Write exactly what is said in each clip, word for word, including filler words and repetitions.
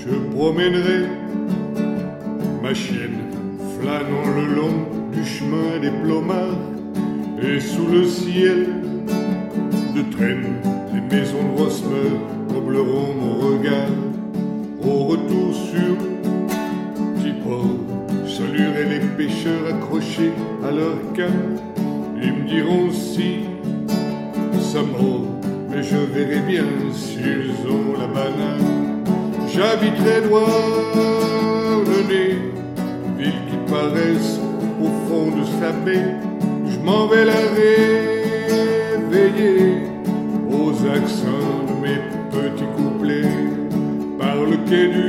je promènerai ma chienne, flânant le long du chemin des plomards, et sous le ciel de traîne, les maisons de Rosmer meubleront mon regard. Au retour sur petit port, je saluerai les pêcheurs accrochés à leur canne. Ils me diront si ça mord, mais je verrai bien s'ils ont la banane. J'habiterai Douarnenez, ville qui paraisse au fond de sa baie. Je m'en vais la réveiller aux accents de mes petits couplets. Par le quai du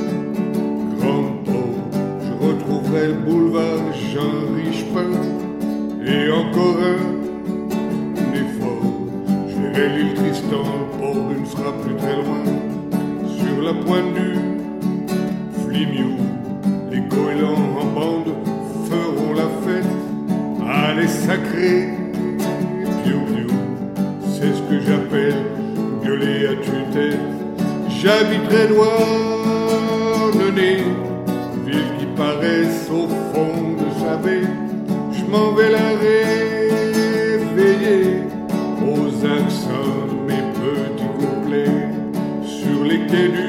Grand Port, je retrouverai le boulevard Jean Richepin. Et encore un effort, je verrai l'île Tristan, le port ne sera plus très loin. Sur la pointe du Flimiou, les goélands en bande feront la fête. Allez sacré, piou-piou, c'est ce que j'appelle gueuler à tue-tête. J'habiterai Douarnenez, ville qui paraisse au fond de sa baie. Je m'en vais la réveiller aux accents de mes petits couplets. Sur les quais du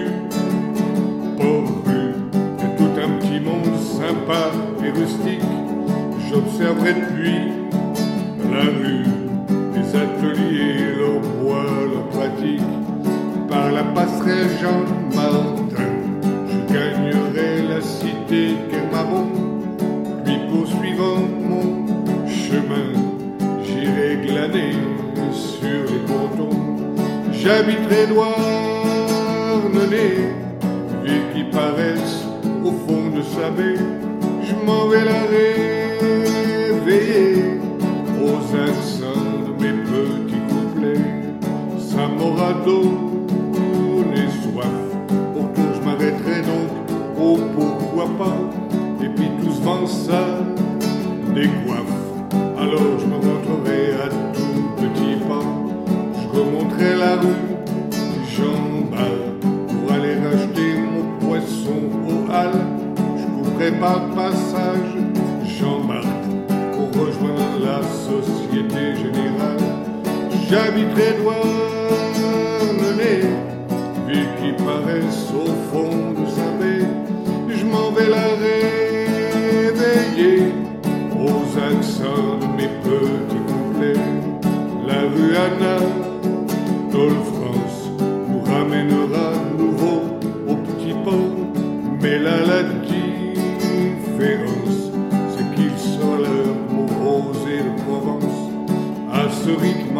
Port-Rue, y a tout un petit monde sympa et rustique. J'observerai depuis la rue les ateliers, leurs bois, leurs pratiques. Par la passerelle Jean-Martin, je gagnerai la cité Kermaron. Puis poursuivant mon chemin, j'irai glaner sur les pontons. J'habiterai Douarnenez, ville qui paraisse au fond de sa baie. Je m'en vais la réveiller aux accents de mes petits couplets. Ça m'aura donné soif, autour je m'arrêterai donc, oh pourquoi pas. Et puis tout ce vent ça décoiffe, alors je me rentrerai à tout petit pas. Je remonterai la rue Jean-Bal pour aller racheter mon poisson aux halles. Je couperai par passage Jean-Marc pour rejoindre la Société Générale. J'habiterai Douarnenez, ville qui paraisse au fond de sa baie. Je m'en vais la réveiller aux accents de mes petits couplets. La rue Anatole-France nous ramènera nouveau au petit port. Mais là la différence, c'est qu'il sera l'heure pour rosée de Provence. À ce rythme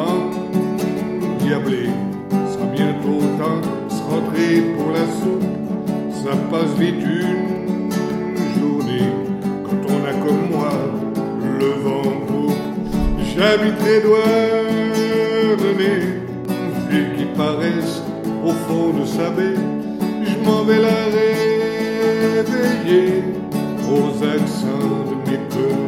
diablé, sera bientôt temps de se rentrer pour la soupe. Ça passe vite une journée quand on a comme moi le vent en poupe. J'habiterai Douarnenez, ville qui paraisse au fond de sa baie. Je m'en vais la réveiller aux accents de mes peurs.